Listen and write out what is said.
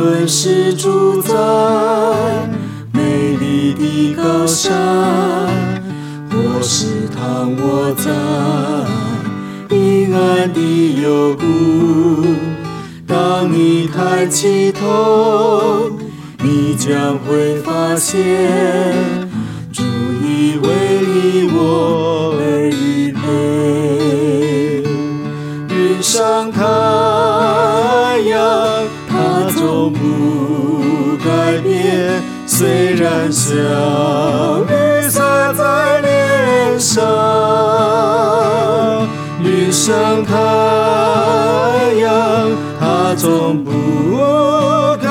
论是住在美丽的高山，或是躺卧在阴暗的幽谷，当你抬起头，你将会发现，主已为你我而预备。云上太阳，它总不改变，虽然像雨洒在脸上。云上太阳，它总不